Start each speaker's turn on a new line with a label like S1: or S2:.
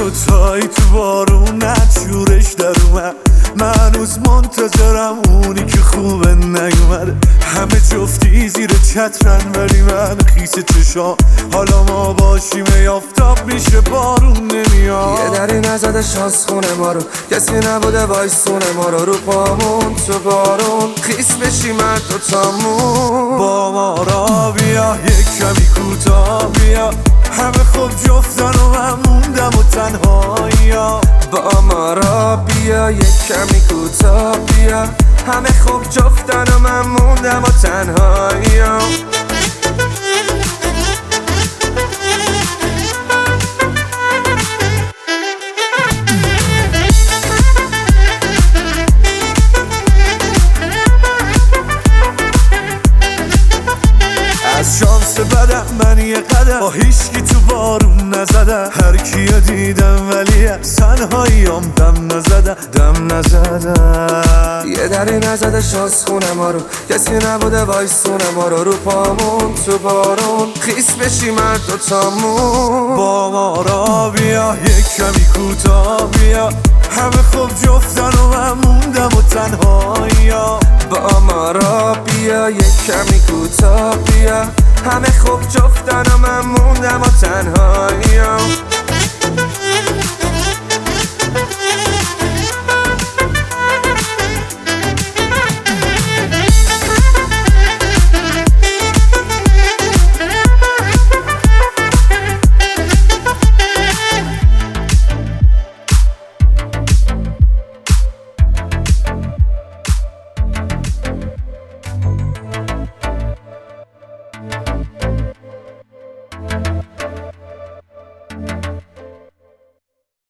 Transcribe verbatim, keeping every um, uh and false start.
S1: دوتایی تو بارون نچورش در اومد، من هنوز منتظرم اونی که خوبه نیومده. همه جفتی زیر چترن ولی من خیس چشام، حالا ما باشیم یافتاب میشه بارون نمیاد.
S2: یه دری نزده شانس خونه ما رو، کسی نبوده وایسونه ما رو. رو پامون تو بارون خیس بشیم هر دوتامون.
S1: با ما را بیا یک کمی کوتاه بیا، همه خوب جفتن و من موندم و تنهایی.
S2: با ما را بیا یک کمی کوتاه بیا، همه خوب جفتن و من موندم و تنهایی.
S1: از شانس بدم من یه قدم با هیچکی تو بارون نزدم، هر کیو دیدم ولی از تنهاییام دم نزدم دم نزدم.
S2: یه دری نزده شانس خونه ما رو، کسی نبوده وایسونه ما رو. رو پامون تو بارون خیس بشیم هر دوتامون.
S1: با ما را بیا یک کمی کوتاه بیا، همه خوب جفتن و من موندم و تنهایی.
S2: با ما را بیا یک کمی کوتاه بیا، همه خوب جفتن و من موندم و تنها.